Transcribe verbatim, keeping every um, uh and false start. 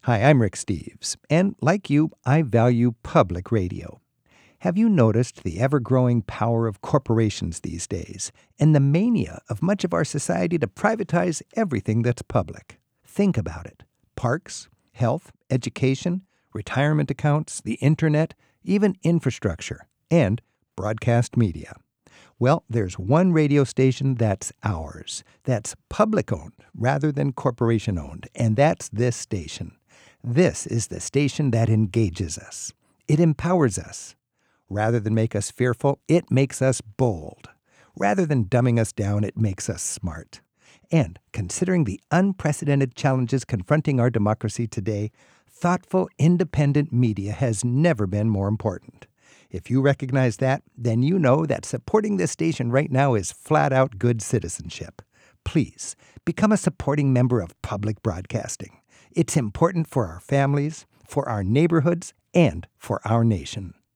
Hi, I'm Rick Steves, and like you, I value public radio. Have you noticed the ever-growing power of corporations these days and the mania of much of our society to privatize everything that's public? Think about it. Parks, health, education, retirement accounts, the internet, even infrastructure, and broadcast media. Well, there's one radio station that's ours, that's public-owned rather than corporation-owned, and that's this station. This is the station that engages us. It empowers us. Rather than make us fearful, it makes us bold. Rather than dumbing us down, it makes us smart. And considering the unprecedented challenges confronting our democracy today, thoughtful, independent media has never been more important. If you recognize that, then you know that supporting this station right now is flat-out good citizenship. Please, become a supporting member of public broadcasting. It's important for our families, for our neighborhoods, and for our nation.